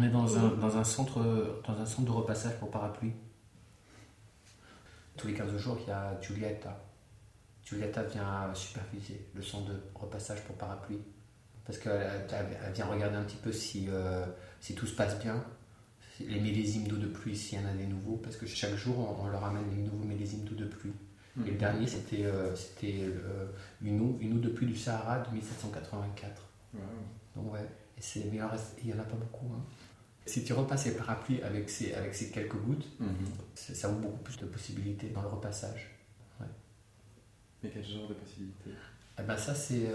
On est dans un centre de repassage pour parapluie. Tous les 15 jours, il y a Giulietta. Giulietta vient superviser le centre de repassage pour parapluie. Parce qu'elle vient regarder un petit peu si tout se passe bien. Les millésimes d'eau de pluie, s'il y en a des nouveaux. Parce que chaque jour, on leur amène les nouveaux millésimes d'eau de pluie. Et le dernier, c'était une eau de pluie du Sahara de 1784. Wow. Donc ouais, mais il n'y en a pas beaucoup. Hein. Si tu repasses les parapluies avec ces quelques gouttes, ça ouvre beaucoup plus de possibilités dans le repassage. Ouais. Mais quel genre de possibilités? Eh ben ça, c'est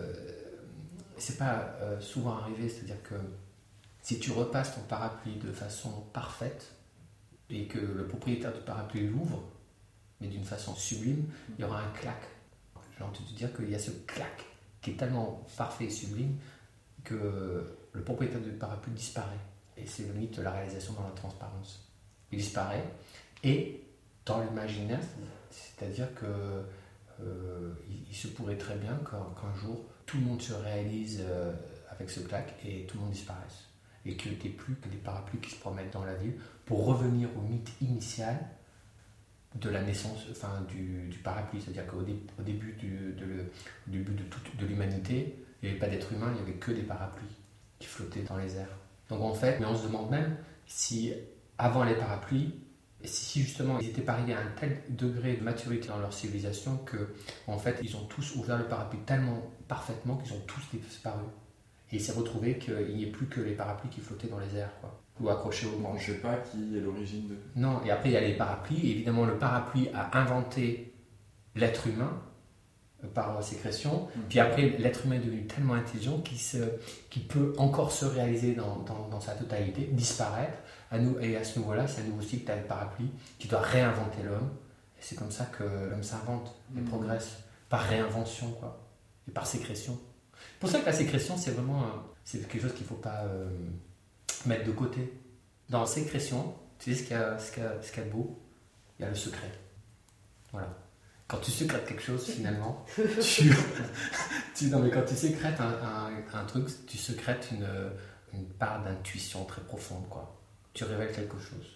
pas souvent arrivé, c'est-à-dire que si tu repasses ton parapluie de façon parfaite et que le propriétaire du parapluie l'ouvre, mais d'une façon sublime, il y aura un clac. J'ai envie de te dire qu'il y a ce clac qui est tellement parfait et sublime que le propriétaire du parapluie disparaît. Et c'est le mythe de la réalisation dans la transparence. Il disparaît et dans l'imaginaire, c'est-à-dire que il se pourrait très bien qu'un jour tout le monde se réalise avec ce clac et tout le monde disparaisse. Et que tu n'aies plus que des parapluies qui se promènent dans la ville pour revenir au mythe initial de la naissance, du parapluie. C'est-à-dire qu'au début de l'humanité, il n'y avait pas d'être humain, il n'y avait que des parapluies qui flottaient dans les airs. Donc en fait, mais on se demande même si avant les parapluies, si justement ils étaient pas arrivés à un tel degré de maturité dans leur civilisation que en fait ils ont tous ouvert le parapluie tellement parfaitement qu'ils ont tous disparu. Et il s'est retrouvé qu'il n'y ait plus que les parapluies qui flottaient dans les airs, quoi, ou accrochés aux branches. Je ne sais pas qui est l'origine de... Non, et après il y a les parapluies. Et évidemment, le parapluie a inventé l'être humain par sécrétion. Puis après, l'être humain est devenu tellement intelligent qu'il peut encore se réaliser dans sa totalité, disparaître. Et à ce niveau-là, c'est à nouveau aussi que tu as le parapluie qui doit réinventer l'homme. Et c'est comme ça que l'homme s'invente et progresse, par réinvention, quoi, et par sécrétion. C'est pour ça que la sécrétion, c'est vraiment c'est quelque chose qu'il ne faut pas mettre de côté. Dans la sécrétion, tu sais ce qu'il y a de beau? Il y a le secret. Voilà. Quand tu sécrètes quelque chose, finalement, non, mais quand tu sécrètes un truc, tu sécrètes une part d'intuition très profonde, quoi. Tu révèles quelque chose.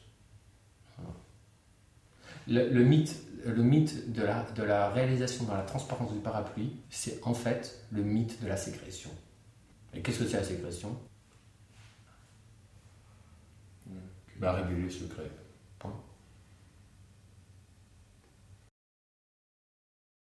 Voilà. Le mythe de la réalisation dans la transparence du parapluie, c'est en fait le mythe de la sécrétion. Et qu'est-ce que c'est la sécrétion? Révéler le secret. Point.